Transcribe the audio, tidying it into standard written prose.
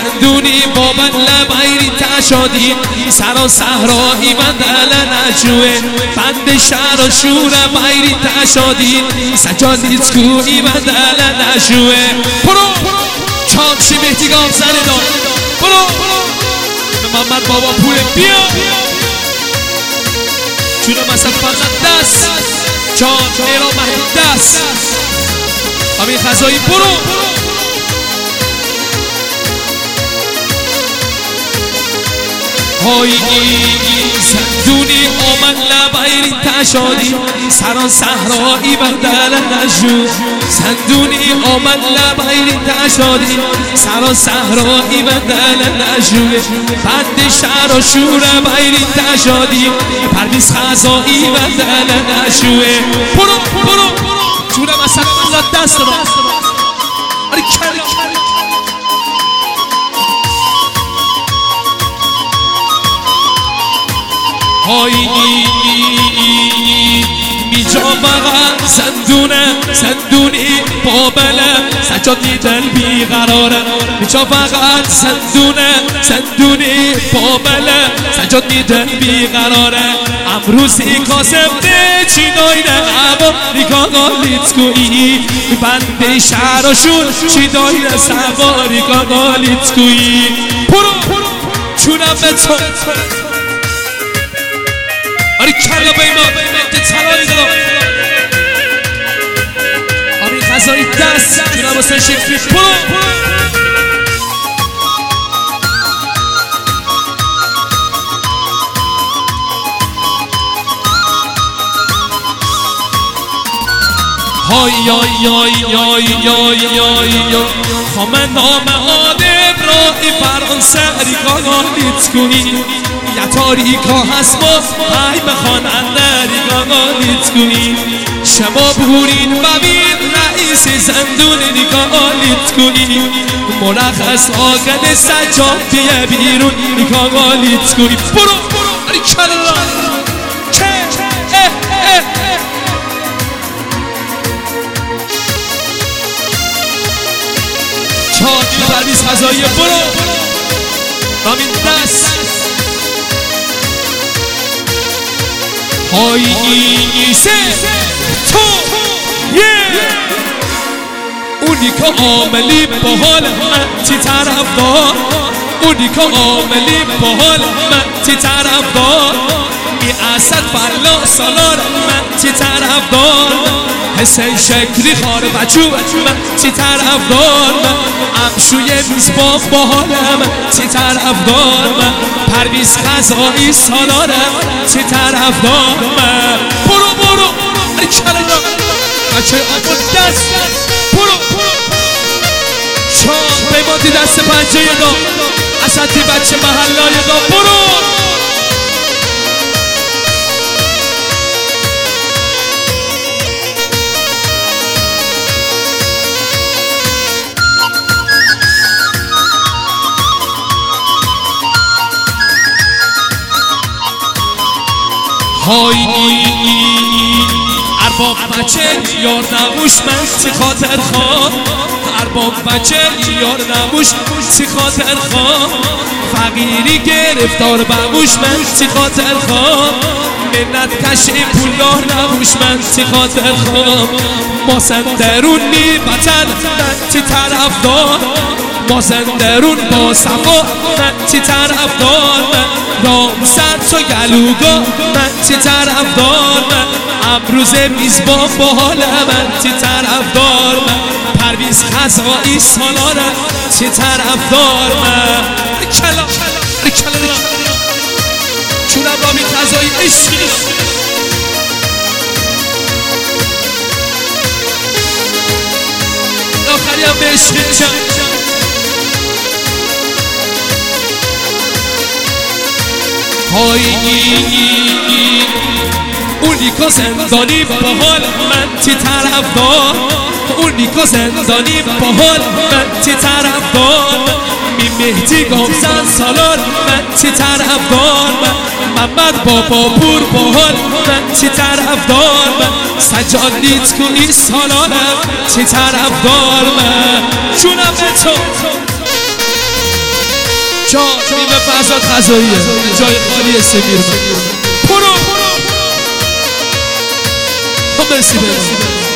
زندونی بابن لبایری تشادی سرا صحرایی و دل نجوه بند شهر و شور بایری تشادی سجادیت کوی و دل نجوه برو چانشی مهدی گام زنه دار برو محمد بابا پول بیا چونه مسد فرزد دست جان ایران محمود دست همین خزایی برو های زندونی آمد لبایری تشادی سران صحرایی و دل نجو زندونی آمد لبایری تشادی سران صحرایی و دل نجو بند شهر و شور بایری تشادی پرویز خزایی و دل نجو برو جونم اصلا من دست رو آره کل های میجا فقط زندونی بابله سجادی دل بیقراره میجا فقط زندونی بابله سجادی دل بیقراره امروزی کاسم ده چی دایده عبا ریکاگا لیتکویی بنده شهرشون چی دایده سبا ریکاگا لیتکویی برو چونم به تو آری کلا بیما که تلانی دارم آری خزایی دست جونم حسین شکری برو های خامه نام آدم رای فرانسه ریکاگا لیتکویی یا تاریکا هست ما های بخواننده ریکاگا لیتکویی شما بورین ببین رئیس زندون ریکاگا لیتکویی مرخص آگد سجاد بیه بیرون ریکاگا لیتکویی برو آری کلا چاکی پرویز خزایی برو رامین دست های سه تو اونی که عاملی با حال من چی طرف دار اونی که عاملی با حال من چی طرف دار می اسد فلا سالار من چی طرف دار حسین شکری خار بچو من چی طرف دار من امشوی میزبان با حال من چی طرف دار من پرویز خزایی سالار چی طرف دار من برو ای کلا بچه آباد دست برو شام پیماندی دست پنجه دا اسدی بچه محلای دا برو های ارباب بچه یار نبوش من چی خاطر خواه ارباب بچه یار نبوش چی خاطر خواه فقیری گرفتار ببوش من چی خاطر خواه منت کشی پولدار نبوش من چی خاطر خواه مازندرون می بطن من چی طرف دار مازندرون با صفا من چی طرف دار رام سر تو گلوگا من چی طرف دار من امروز میزبان با حال من چی طرف دار من پرویز خزایی سالارم چی طرف دار من کلا چونم رامین خزایی عشقی آخری هم به عشقی های اونی که زندانی با حال من چی طرف دار اونی که زندانی با حال من چی طرف دار می مهدی گامزن سالار من چی طرف دار محمد بابا پور با حال من چی طرف دار سجاد لیتکویی سالارم چی طرف دار جونم به تو جان نیمه فرزاد غذاییه جای خالی سمیر برو مرسی